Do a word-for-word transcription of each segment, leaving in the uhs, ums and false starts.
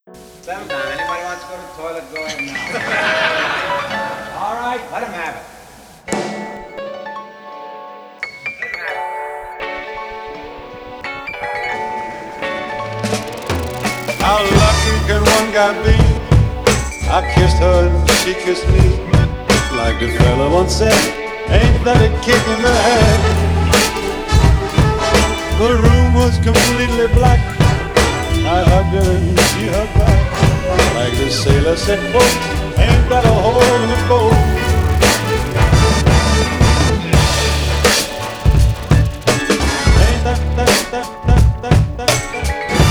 Sometime. Anybody wants to go to the toilet, go ahead now. All right, let him have it. How lucky can one guy be? I kissed her and she kissed me. Like the fella once said, ain't that a kick in the head? The room was completely black. I hugged her and she hugged back. Like the sailor said, folks, ain't that a hole in the boat? Ain't that, that, that, that, that, that, that.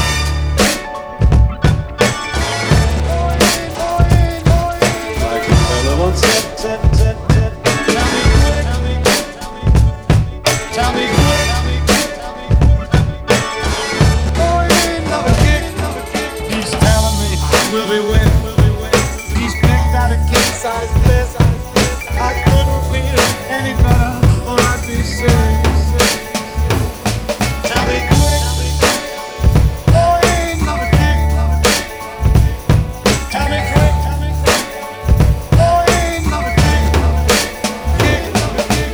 Like the fella once said, said, said, said, tell me quick, tell me quick, tell me quick, tell me quick, tell me quick. Oh, you ain't never kick. He's telling me we'll be wet. He's picked out a king-size bed. I couldn't feel any better, or I'd be sick. Tell me quick. Oh, you ain't never kick. Tell me quick. Oh, you ain't never kick. Kick, never kick.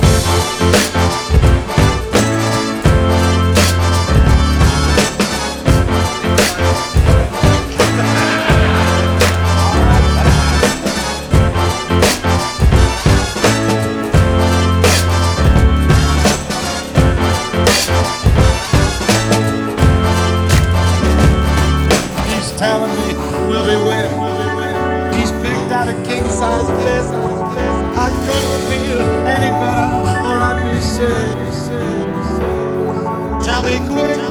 He's telling me we'll be wet. He's picked out a king-size bed. I couldn't feel any better, or I'd be sick. Tell me quick.